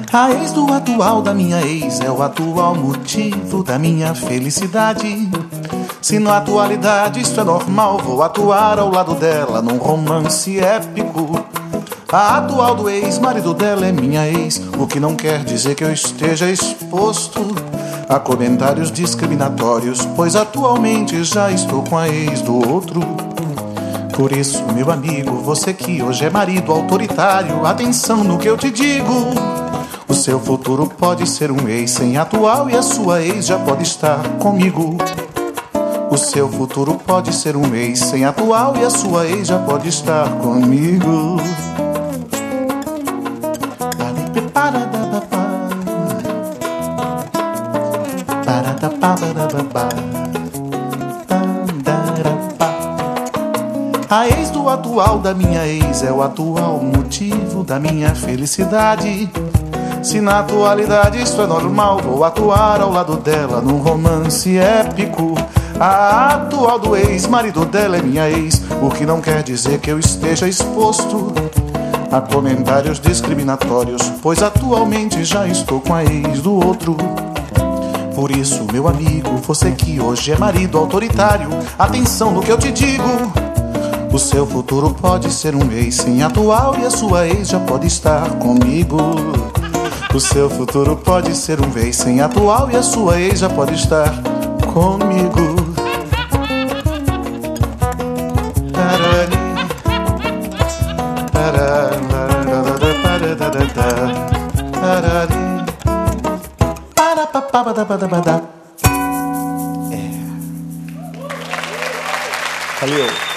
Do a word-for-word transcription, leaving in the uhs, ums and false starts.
A ex do atual da minha ex é o atual motivo da minha felicidade. Se na atualidade isso é normal, vou atuar ao lado dela num romance épico. A atual do ex-marido dela é minha ex, o que não quer dizer que eu esteja exposto a comentários discriminatórios, pois atualmente já estou com a ex do outro. Por isso, meu amigo, você que hoje é marido autoritário, atenção no que eu te digo. O seu futuro pode ser um ex sem atual e a sua ex já pode estar comigo. O seu futuro pode ser um ex sem atual e a sua ex já pode estar comigo. A ex do atual da minha ex é o atual motivo da minha felicidade. Se na atualidade isso é normal, vou atuar ao lado dela num romance épico. A atual do ex-marido dela é minha ex, o que não quer dizer que eu esteja exposto a comentários discriminatórios, pois atualmente já estou com a ex do outro. Por isso, meu amigo, você que hoje é marido autoritário, atenção no que eu te digo. O seu futuro pode ser um ex sem atual e a sua ex já pode estar comigo. O seu futuro pode ser um ex sem atual e a sua ex já pode estar comigo. É. Valeu.